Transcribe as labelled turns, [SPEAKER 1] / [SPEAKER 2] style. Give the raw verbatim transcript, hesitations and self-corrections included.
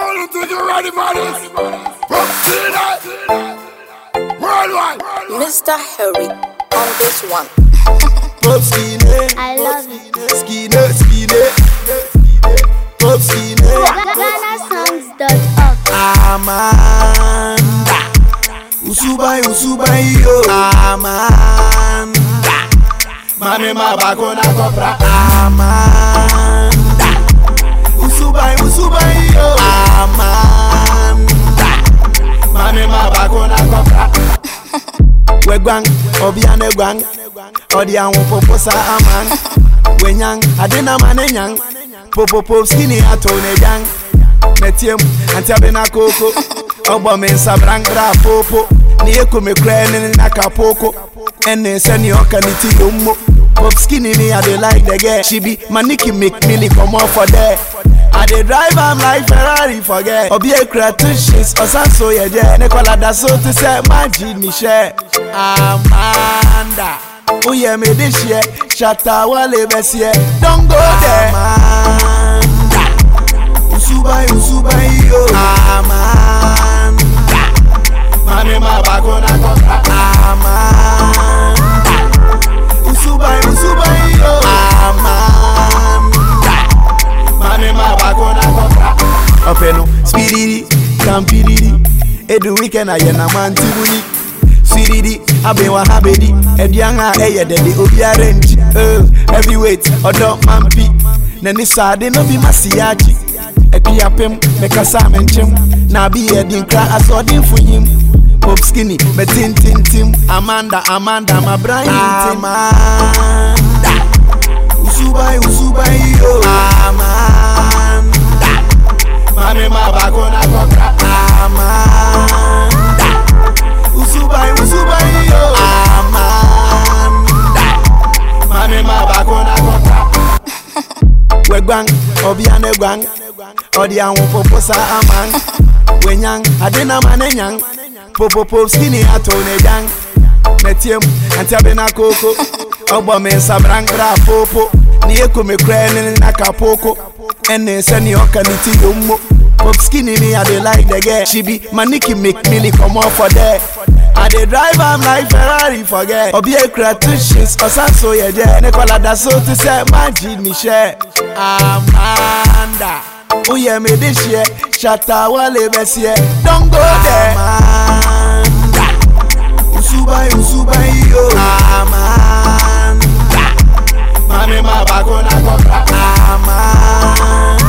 [SPEAKER 1] don't think you're ready for this. From Cena, worldwide.
[SPEAKER 2] Mister Harry on this one.
[SPEAKER 3] Pop Skinny,
[SPEAKER 4] I love it.
[SPEAKER 3] Skinny, Skinny, Pop Skinny.
[SPEAKER 4] Ghana songs dot org.
[SPEAKER 3] Amanda, Usubai, Usubai, yo. Amanda, Mami Mabakona Kopra. Amanda, Usubai, Usubai, yo. Amanda, Mami Mabakona Kopra. Wegwang, Obiane Gwang, Odian Poposa Aman, Wenyang, Adena Manenyang, Popo Pop Skinny Atone Yang, Metium, Antabena Coco, Obamen Sabrang Bra Popo, Nieko me crying in Acapulco, and then send your canity Umo. Pop Skinny, I dey like the girl. She be Maniki McMillie, come off for there. I dey drive, I'm like Ferrari, forget. Obi a creations, or Sanso, yeah, Nicola da so to say, Magic Michelle. Amanda, oh yeah, me this year, Shatta Wale Bessie, don't go there. Amanda, Usubai, Usubai, yo. Amanda, Mami Mabakona Kopra. Amanda, Usubai, Usubai, yo. Amanda, Mami Mabakona Kopra. Openo, Speedy, Campidi, Edu weekend I am a man Tibuni. Sweetie, I be wa habedi, and younger, eh, daddy, Obi arrange. Uh, heavyweight, or dog mampi. Nani sade no be masiachi. A piapem, make a salmon chim. Now be a din cry, I saw him for him. Pop Skinny, me tin tin tim. Amanda, Amanda, my brain. Amanda, Usubai, Usubai, yo. Amanda, Mami Mabakona Kopra. Amanda, Usubai, Usubai, yo. Amanda, Mami Mabakona Kopra. Wegwang, Obiane Gwang, Odian Poposa Aman, Wenyang, Adena Manenyang, Popo Pop Skinny Atone Yang, Metium, Antabena Coco, Obamen Sabrang Bra Popo, Nieko me crying in Acapulco, and then send your canity Umo. Pop Skinny, me, I dey like the girl. She be Maniki McMillie, come off for there. I dey drive, I'm like Ferrari, forget. Obi a creations, or Sanso, yeah, Nicola da so to say, Magic Michelle. Amanda, oh yeah, me this year, Shatta Wale Bessie, don't go there. Amanda, Usubai, Usubai, yo. Amanda, Mami Mabakona Kopra. Amanda,